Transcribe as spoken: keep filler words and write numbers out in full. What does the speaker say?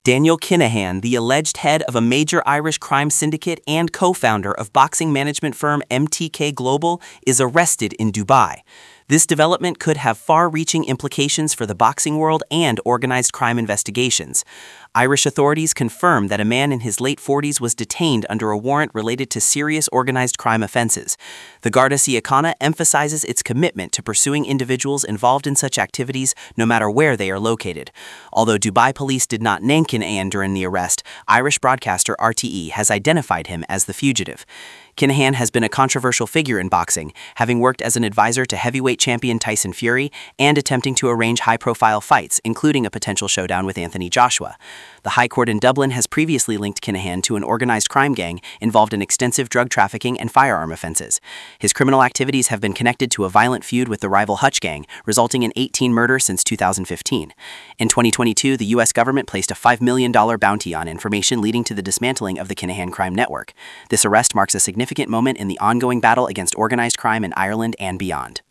Daniel Kinahan, the alleged head of a major Irish crime syndicate and co-founder of boxing management firm M T K Global, is arrested in Dubai. This development could have far-reaching implications for the boxing world and organized crime investigations. Irish authorities confirm that a man in his late forties was detained under a warrant related to serious organized crime offenses. The Garda Síochána emphasizes its commitment to pursuing individuals involved in such activities no matter where they are located. Although Dubai police did not name Kinahan during the arrest, Irish broadcaster R T E has identified him as the fugitive. Kinahan has been a controversial figure in boxing, having worked as an advisor to heavyweight champion Tyson Fury and attempting to arrange high-profile fights, including a potential showdown with Anthony Joshua. The High Court in Dublin has previously linked Kinahan to an organized crime gang involved in extensive drug trafficking and firearm offenses. His criminal activities have been connected to a violent feud with the rival Hutch gang, resulting in eighteen murders since two thousand fifteen. In twenty twenty-two, the U S government placed a five million dollars bounty on information leading to the dismantling of the Kinahan crime network. This arrest marks a significant moment in the ongoing battle against organized crime in Ireland and beyond.